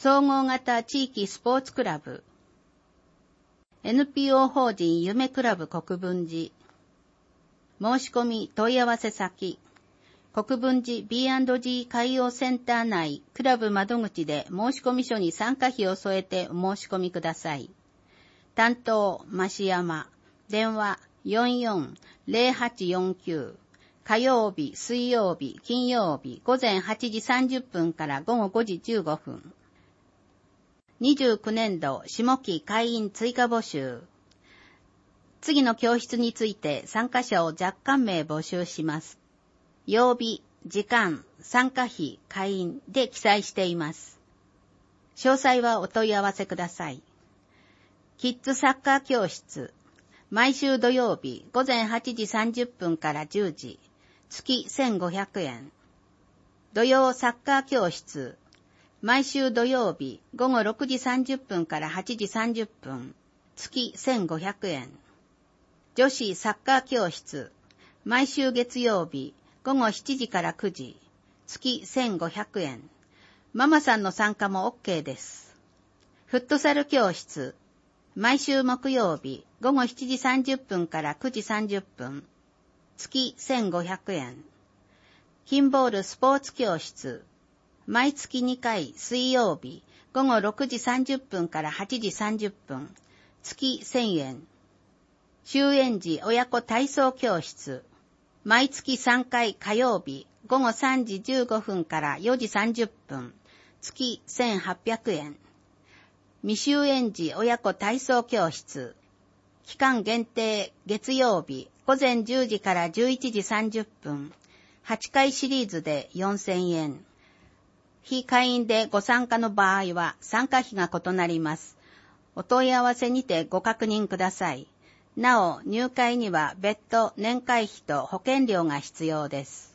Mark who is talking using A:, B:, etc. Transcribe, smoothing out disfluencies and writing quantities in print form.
A: 総合型地域スポーツクラブ、NPO 法人夢クラブ国分寺、申し込み問い合わせ先、国分寺 B&G 海洋センター内クラブ窓口で申込書に参加費を添えてお申し込みください。担当、増山。電話、44-0849。火曜日、水曜日、金曜日、午前8時30分から午後5時15分。29年度下期会員追加募集。次の教室について参加者を若干名募集します。曜日、時間、参加費、会員で記載しています。詳細はお問い合わせください。キッズサッカー教室。毎週土曜日午前8時30分から10時。月1500円。土曜サッカー教室。毎週土曜日午後6時30分から8時30分。月1500円。女子サッカー教室。毎週月曜日午後7時から9時。月1500円。ママさんの参加も OK です。フットサル教室。毎週木曜日午後7時30分から9時30分。月1500円。金ボールスポーツ教室。毎月2回水曜日午後6時30分から8時30分。月1000円。終園時親子体操教室。毎月3回火曜日午後3時15分から4時30分。月1800円。未就園児親子体操教室。期間限定月曜日午前10時から11時30分。8回シリーズで4000円。非会員でご参加の場合は参加費が異なります。お問い合わせにてご確認ください。なお、入会には別途年会費と保険料が必要です。